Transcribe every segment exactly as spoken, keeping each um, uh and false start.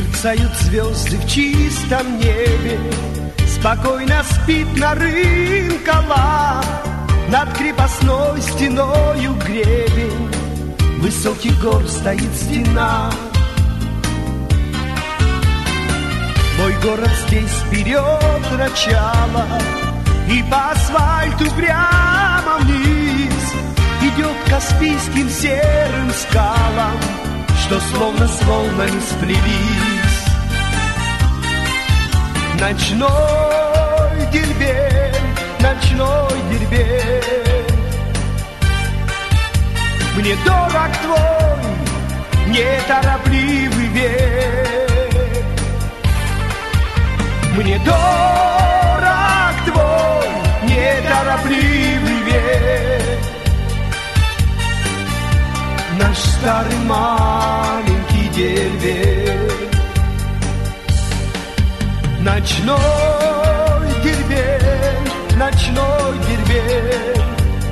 Мерцают звезды в чистом небе, спокойно спит Нарынкала. Над крепостной стеною гребень, высоких гор стоит стена. Мой город здесь вперед начало, и по асфальту прямо вниз идет Каспийским серым скалам, что словно с волнами сплелись. Ночной Дербент, ночной Дербент, мне дорог твой неторопливый век. Мне дорог твой неторопливый век. Наш старый маленький Дербент. Ночной Дербент, ночной Дербент,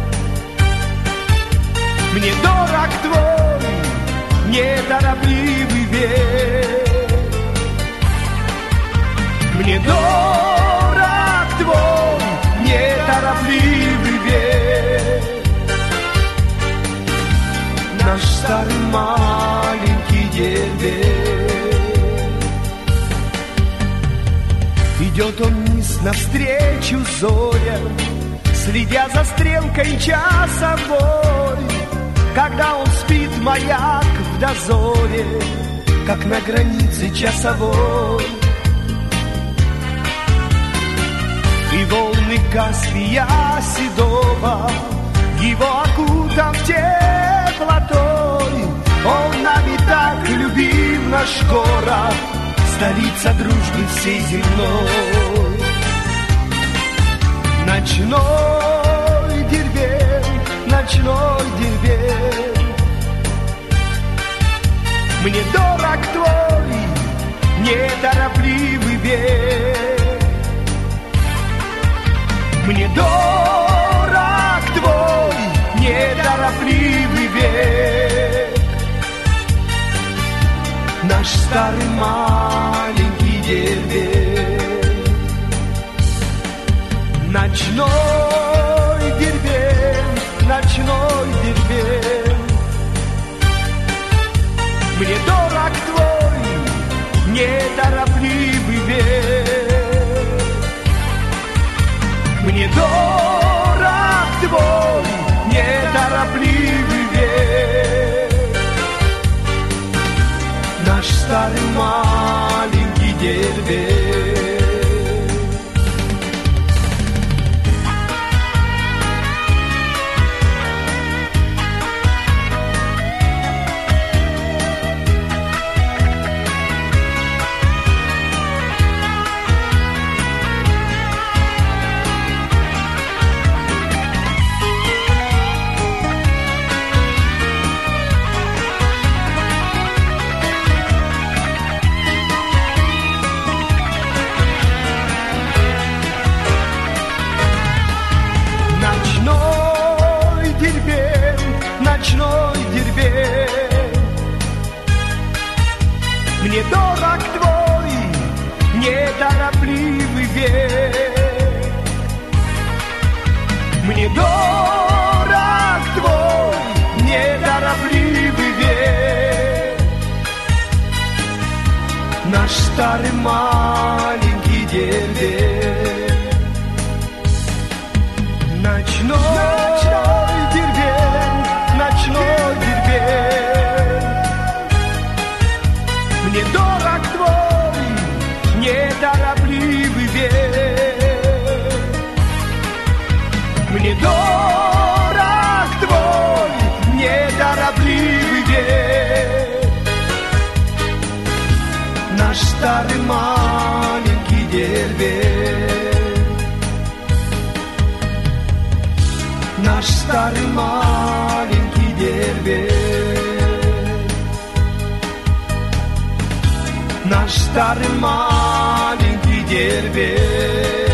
мне дорог твой неторопливый век. Мне дорог твой неторопливый век. Наш старый маленький Дербент. Идет он вниз навстречу зорям, следя за стрелкой часовой. Когда он спит, маяк в дозоре, как на границе часовой. И волны Каспия седого его окутав теплотой. Он нами так любим, наш город, столица дружбы всей земной. Ночной Дербент, ночной Дербент, мне дорог твой неторопливый век. Мне дорог твой неторопливый век. Наш старый маленький Дербент. Ночной Дербент, ночной Дербент, мне дорог твой неторопливый век. Мне дорог твой неторопливый век. Наш старый маленький Дербент. Мне дорог твой неторопливый век. Мне дорог твой неторопливый век. Наш старый маленький Дербент. Ночной Дербент, ночной Дербент, мне дорог твой неторопливый век. Мне дорог твой неторопливый век. Наш старый маленький Дербент. Наш старый маленький Дербент. Наш старый маленький Дербент.